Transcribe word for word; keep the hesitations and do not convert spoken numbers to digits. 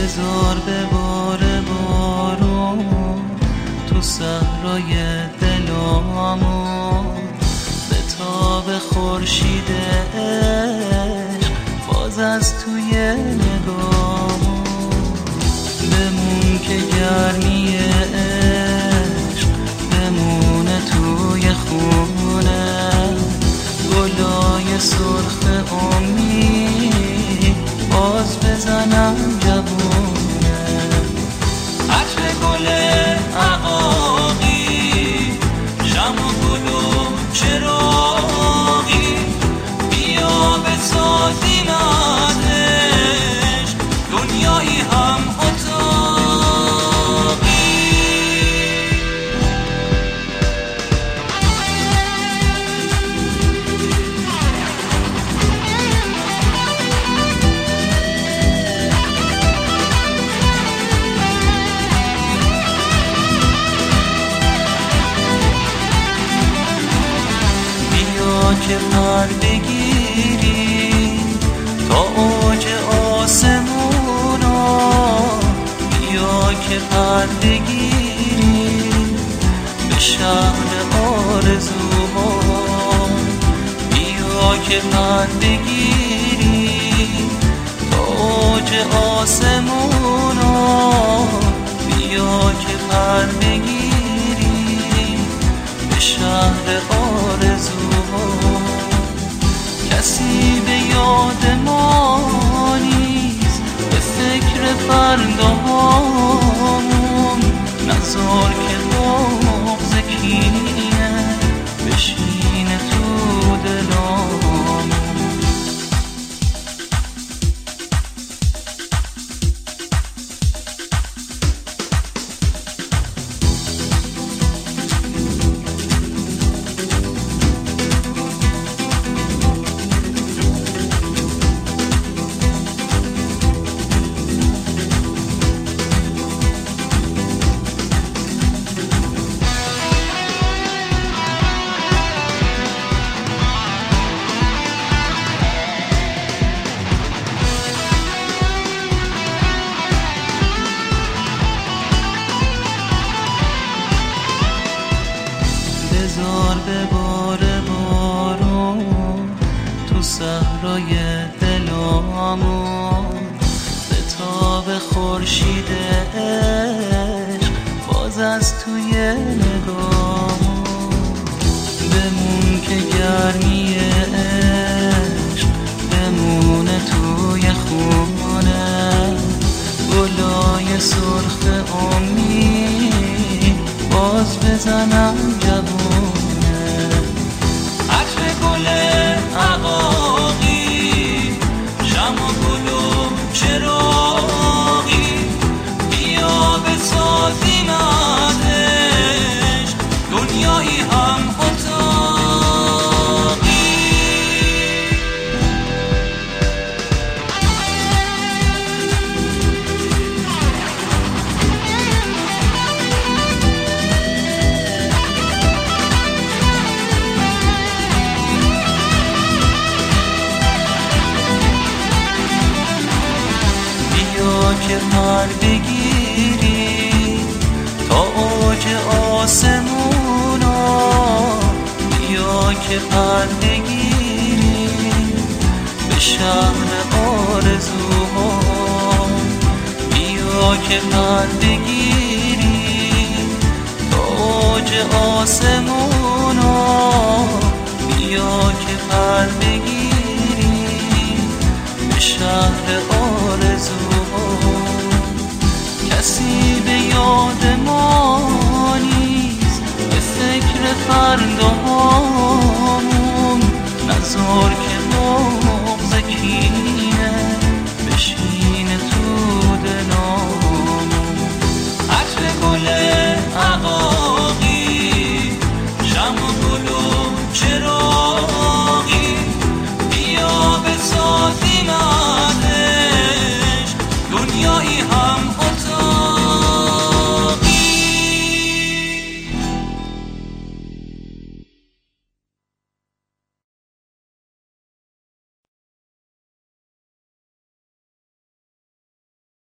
بذار بباره بارون تو صحرای دلامون، به تاب خورشید عشق باز از توی نگامون. بمون که گرمی عشق بمونه توی خونه، گلای سرخ امید باز بزنم جوونه. عطر گل عقاقی، شمع و گل و چراغی، بیا بسازیم از عشق دنیایی هم که پر بگیری تا اوج آسمونا، بیا که پر بگیری به شهر آرزوها، بیا که پر بگیری تا اوج آسمونا، بیا که پر بگیری به شهر آرزوها. کسی به یاد ما نیست، به فکر فرداهامون، نذار که بغض کینه بشینه تو دلامون. بذار بباره بارون تو صحرای دلامون، به تاب خورشید عشق باز از توی نگامون. بمون که گرمی عشق بمونه توی خونه، گلای سرخ امید باز بزنم جوونه. عطر گل عقاقی، شمع و گل و چراغی، بیا بسازیم از عشق دنیایی هم که پر بگیری تا اوج آسمونا، بیا که پر بگیری به شهر آرزوها، بیا که پر بگیری تا اوج آسمونا، بیا که پر بگیری به شهر آرزوها.